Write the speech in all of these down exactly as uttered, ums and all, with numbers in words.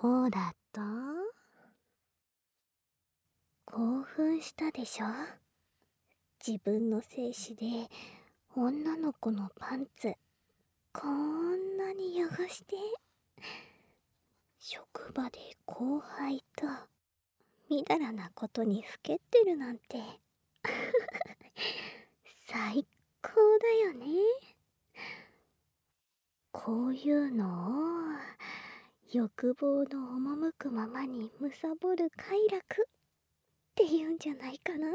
どうだった？興奮したでしょ？自分の精子で女の子のパンツこんなに汚して、職場で後輩とみだらなことにふけってるなんて最高だよね。こういうのを欲望の赴くままに貪る快楽って言うんじゃないかな。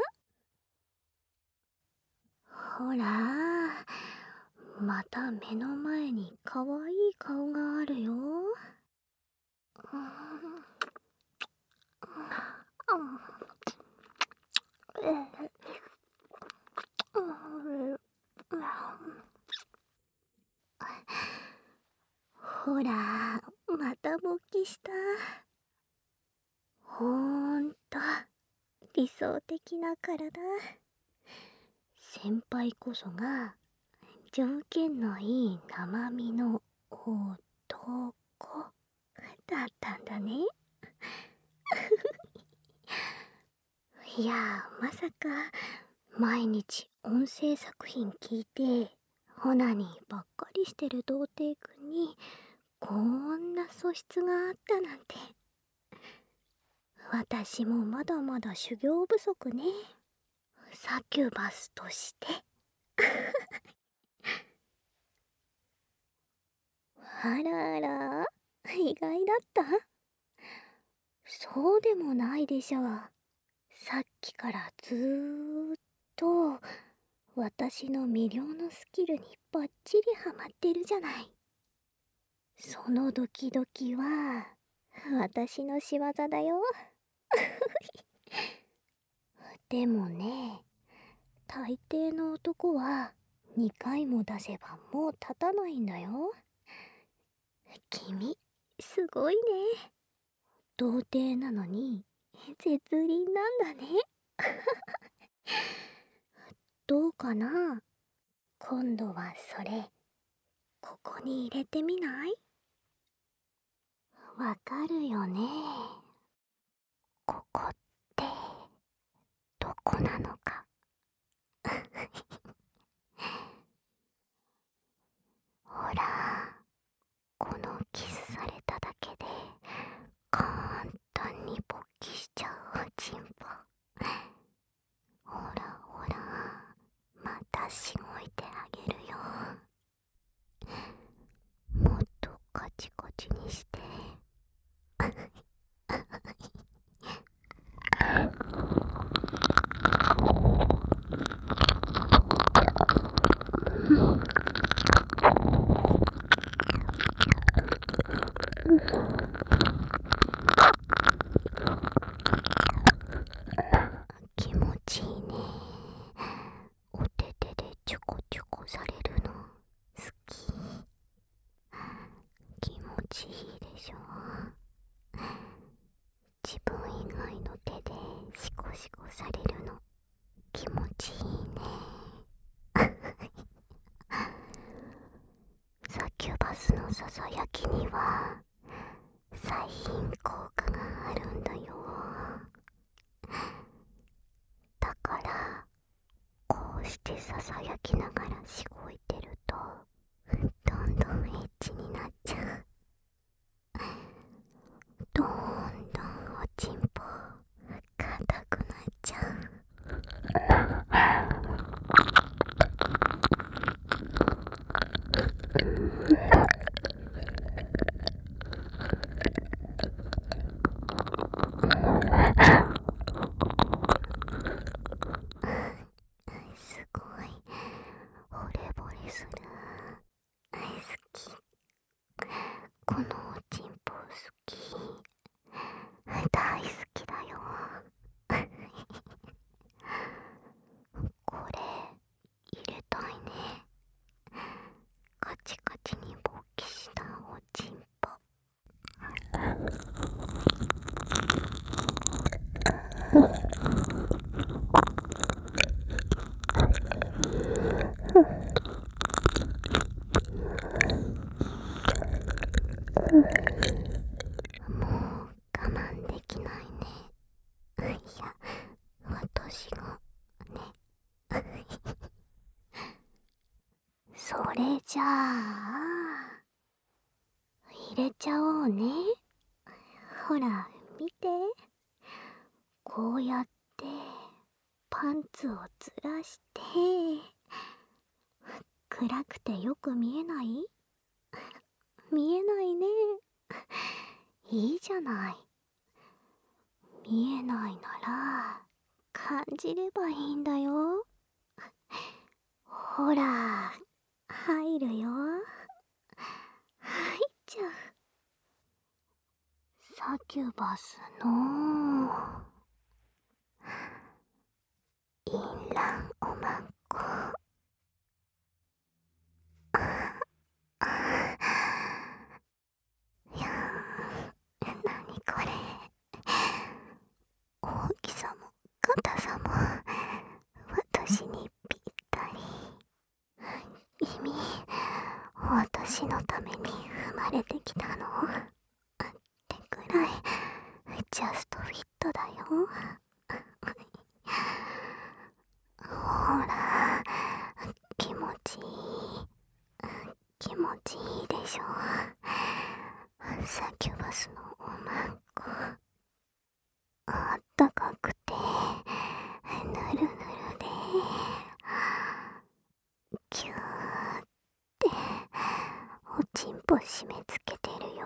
ほら、また目の前にかわいい顔があるよ。ほら、また勃起した。ほーんと理想的な体。先輩こそが条件のいい生身の男だったんだね。いやー、まさか毎日音声作品聞いてホナにばっかりしてる童貞くんにこんな素質があったなんて。私もまだまだ修行不足ね。サキュバスとしてあらあら、意外だった？そうでもないでしょう。さっきからずーっと私の魅了のスキルにバッチリハマってるじゃない。そのドキドキは私の仕業だよ。でもね、大抵の男はにかいも出せばもう立たないんだよ。君すごいね。童貞なのに絶倫なんだね。どうかな、今度はそれここに入れてみない？わかるよね。ここってどこなのか。ほら、このキスされただけで簡単に勃起しちゃうおちんぽ。ほらほら、またしごいてあげるよ。もっとカチカチにして。気持ちいいね。お手手でチョコチョコされるの好き。気持ちいいでしょ。自分以外の手でシコシコされるの気持ちいいね。サキュバスのささやきには細品効果があるんだよ。だからこうしてささやきながらしごいてるとどんどんエッチになっちゃう。どんどんおちんぽ硬くなっちゃう。すごい惚れ惚れする。大好き。このおちんぽ好き。大好きだよ。これ入れたいね。カチカチに勃起したおちんぽ。もれちゃおうね。ほら見て、こうやってパンツをずらして暗くてよく見えない？見えないね。いいじゃない。見えないなら感じればいいんだよ。ほら入るよ。入っちゃう。サキュバスのインランおまんこ。いやー、なにこれ。大きさも硬さも私にぴったり。君、私のために生まれてきたのってくらいジャストフィットだよ。ほら、気持ちいい。気持ちいいでしょ。サキュバスのおまんこ。あったかくてぬるぬるでキューっておちんぽ締め付けてるよ。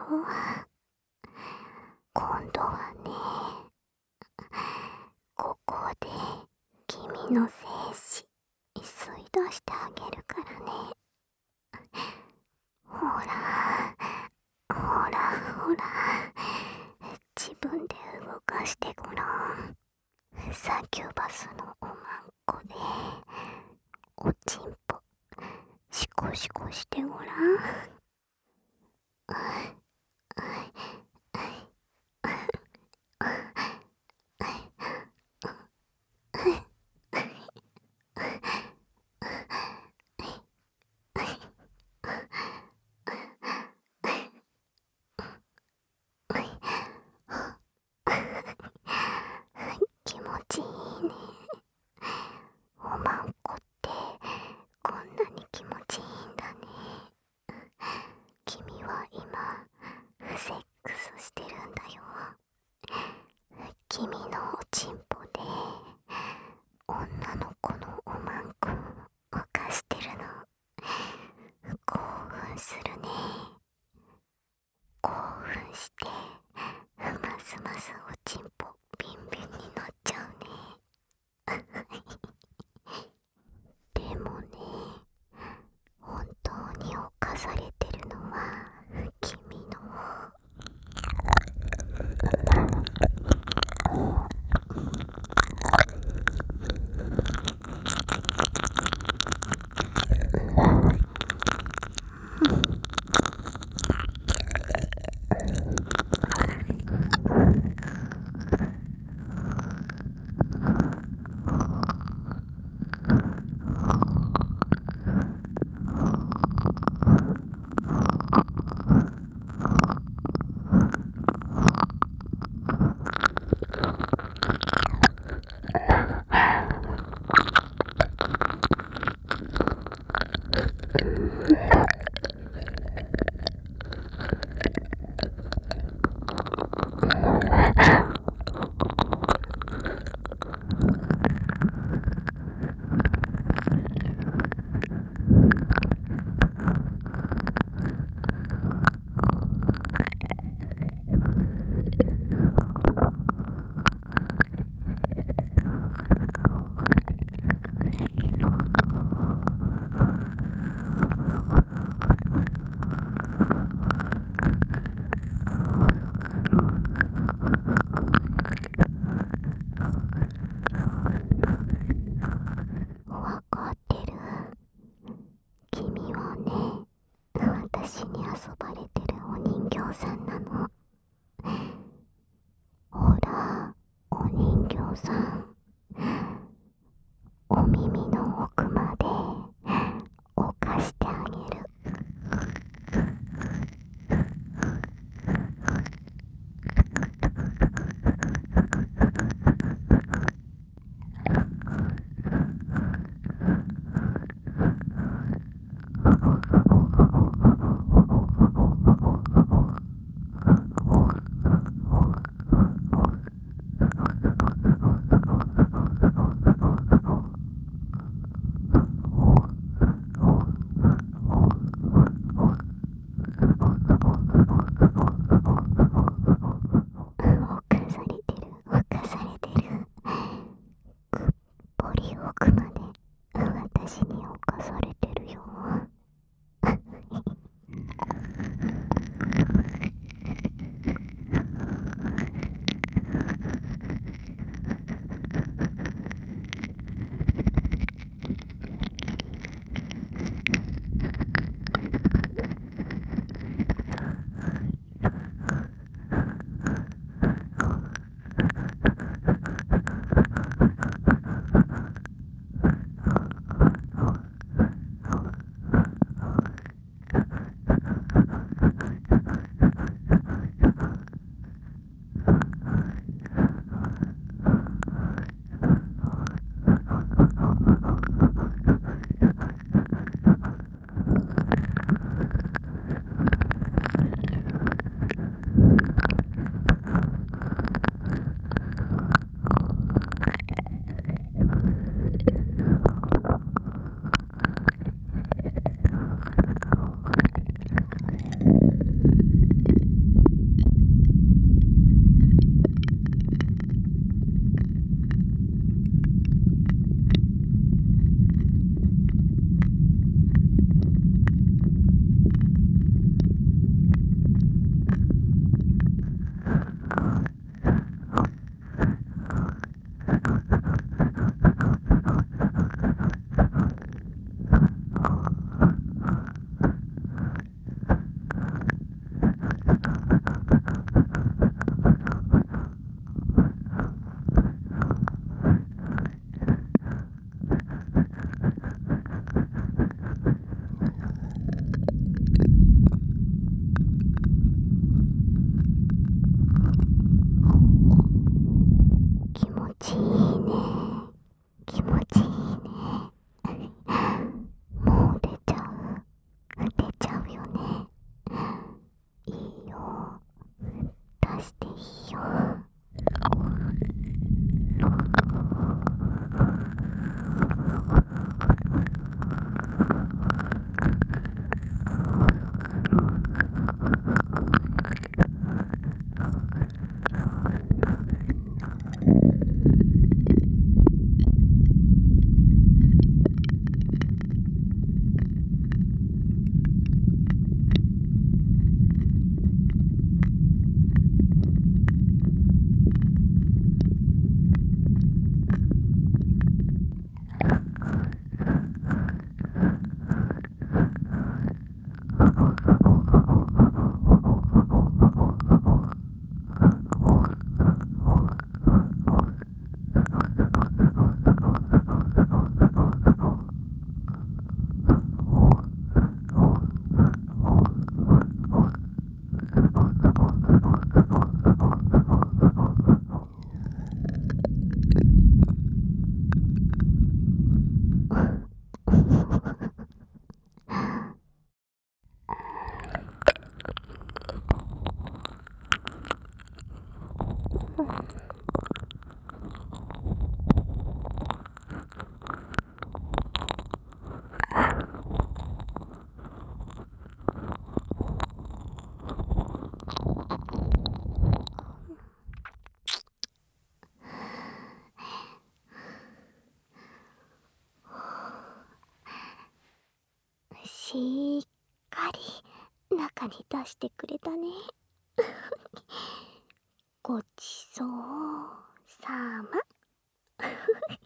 今度はね、ここで君の精子吸い出してあげるからね。ほらほらほら、自分で動かしてごらん。サキュバスのおまんこでおちんぽシコシコしてごらん。気持ちいいね。おまんこってこんなに気持ちいいんだね。君は今セックスしてるんだよ。君のおちんぽで女の子のおまんこを犯してるの。興奮するね。興奮してますますおちんぽビンビンになっちゃうね。でもね、本当に犯されてるのは君のしていいよ。しっかり中に出してくれたね。ごちそうさま。